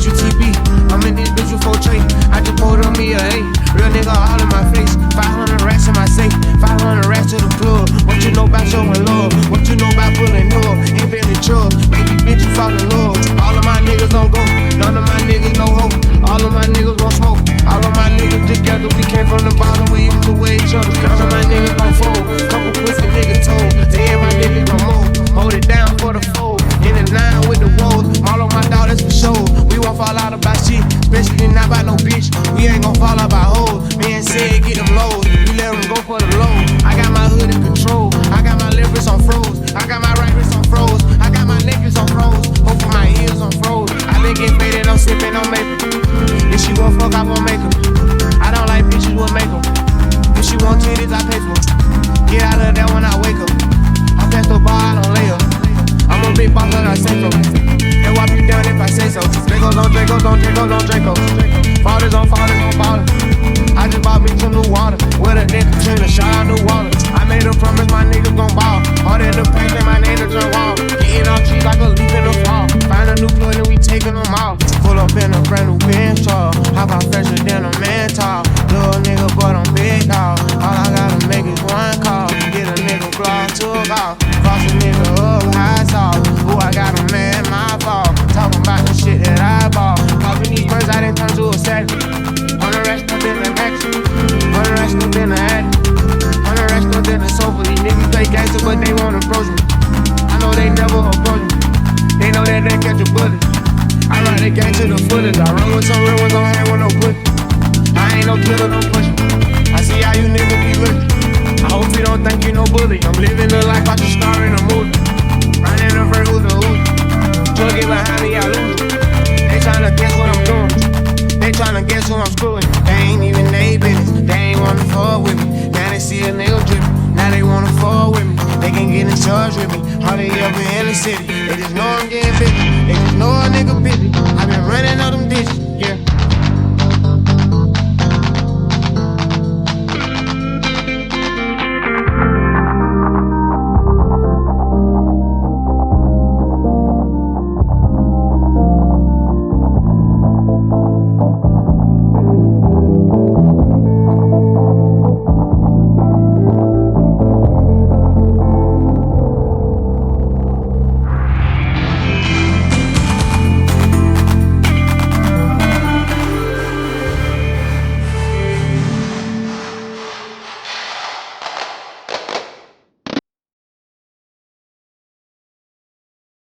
bitch with TB. I'm in this bitch with 4 tray. I just pulled on me a A. Real nigga all in my face. 500 racks in my safe. 500 racks to the club. What you know about showing love? What you know about pulling up? Ain't been in trust. Baby bitch, you fall in love. All of my niggas don't go. None of my niggas no hope. All of my niggas gon' smoke. All of my niggas together. We came from the bottom. We used to weigh each other. None of my niggas gon' fold. Couple pussy niggas told. They ain't my niggas gon' mold. Hold it down for the fold. In the line with the woes. All of my daughters for show. We won't fall out about shit. Especially not by no bitch. We ain't gon' fall out by hoes. Me and Sid get them lows. We let them go for the low. I got my hood in control. I got my left wrist on froze. I got my right wrist on froze. I got my neck wrist on froze. Both of my ears on froze. I been getting faded, I'm sipping on maple. If she gon' fuck, I won't make her. I don't like bitches, we'll make them. If she want titties, I pay for. Get out of there when I wake up. I pass the bar, I don't lay up. I'm a big boss, but I say so. They wipe you down if I say so. Dracos on Dracos on Dracos on Dracos. Fathers on fathers on fathers. I just bought me some new water. With a nigga trainer, shout out new water. I made a promise my niggas gon' ball. All in the paint and my name to turn wall. Getting off trees like a leaf in the fall. Find a new plug and we taking them out. Pull up in a brand new Benz truck. Hop out fresher than a man talk. Little nigga, but I'm big dog. All I gotta make is one call. Get a nigga block, took off. Cross a nigga up, high sauce. Ooh, I got a man, my fault. Talking about the shit that I bought. Popping these birds, I didn't turn to a savage. On the rest up in the action. On the rest up in the addict. On the rest up in the sofa. These niggas play gangster, but they won't approach me. I know they never approach me. They know that they catch a bullet. I ride the gang to the fullest. I run with some real ones, don't hang with no pussy. I ain't no killer, don't push me. I see how you niggas be looking. I hope you don't think you no bully. I'm living the life I should star in a movie. Running the first who's a hood. Drug it behind me, I lose it. They tryna guess what I'm doing. They tryna guess who I'm screwing. They ain't even they business. They ain't wanna fuck with me. Now they see a nigga drippin'. Now they wanna fuck with me. They can get in charge with me. Hardly ever in the city. They just know I'm getting busy. They just know a nigga busy.